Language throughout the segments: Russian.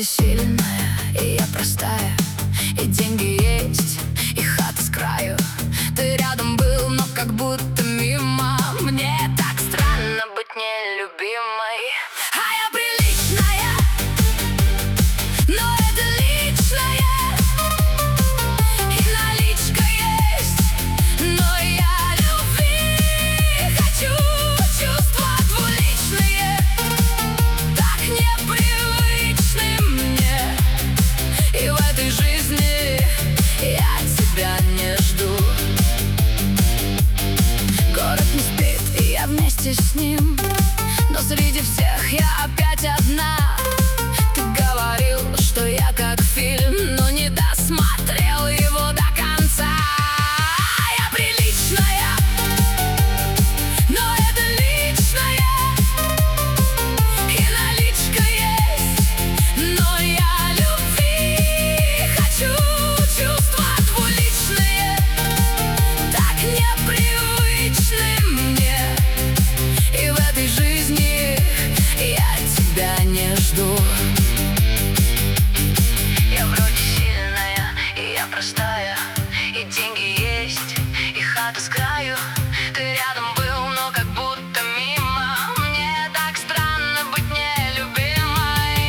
сильная, и я простая, и деньги есть, и хата с краю. Ты рядом был, но как будто мимо. Мне так странно быть нелюбимой. А я приличная, но это личное. И наличка есть, но я любви хочу. Чувства двуличные, так непривычны мне. И в этой жизни я тебя не жду. Город не спит, и я вместе с ним, но среди всех я опять одна. Ты говорил, что я как фильм, но не досмотрел его до конца. Я приличная, но это личное. И наличка есть, но я любви хочу. Чувства двуличные, так непривычны мне. И в этой жизни я тебя не жду. Я вроде сильная, и я простая, и деньги есть, и хата с краю. Ты рядом был, но как будто мимо. Мне так странно быть нелюбимой.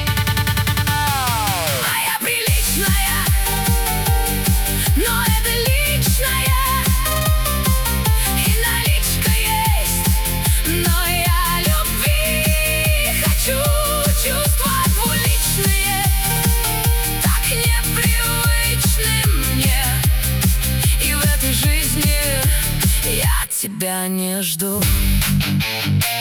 А я приличная, но это личное. И наличка есть, но я любви хочу. Чувства двуличные, так непривычны мне. И в этой жизни я тебя не жду.